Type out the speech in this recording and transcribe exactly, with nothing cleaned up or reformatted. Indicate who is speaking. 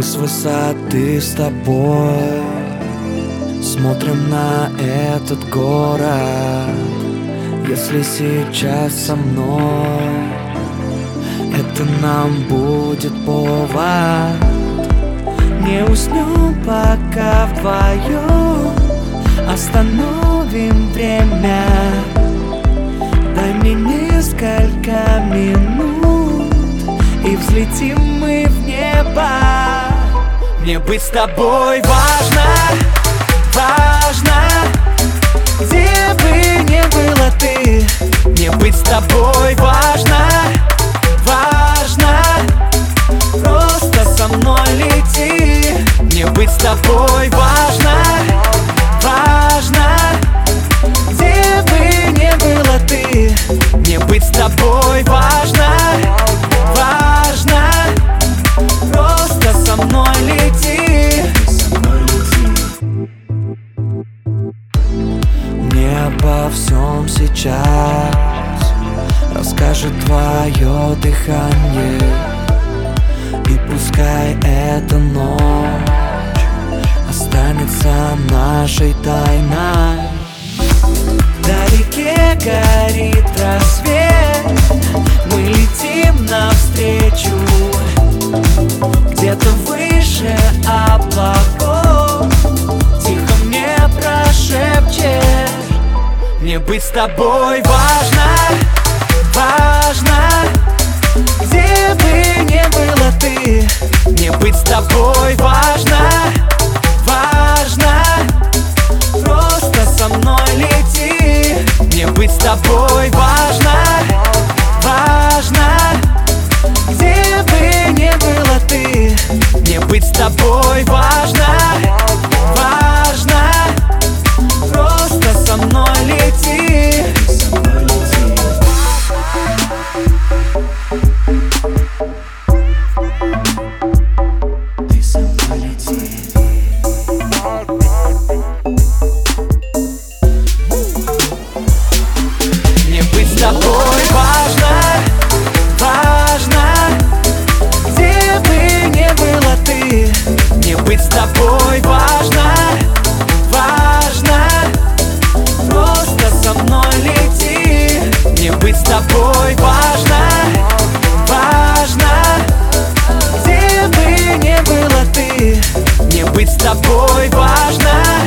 Speaker 1: Мы с высоты с тобой смотрим на этот город. Если сейчас со мной, это нам будет повод. Не уснем пока вдвоем, остановим время. Дай мне несколько минут, и взлетим мы в небо. Мне быть с тобой важно, важно. Где бы ни была ты, мне быть с тобой важно, важно. Просто со мной лети. Мне быть с тобой важно, важно. Где бы ни была ты, мне быть с тобой важно, важно. Просто со мной лети. Мне обо всем сейчас расскажет твое дыхание. И пускай эта ночь останется нашей тайной. Вдалеке горит рассвет, мы летим навстречу. Где-то выше облаков тихо мне прошепчешь. Мне быть с тобой важно, важно. Где бы ни была ты, мне быть с тобой важно, важно. Просто со мной лети. Мне быть с тобой важно, важно. Где бы ни была ты, мне быть с тобой важно, важно. Просто со мной лети. Мне быть с тобой важно, важно. Где бы ни была ты, мне быть с тобой важно, важно. Просто со мной лети. Мне быть с тобой важно, важно. Где бы ни была ты, мне быть с тобой важно.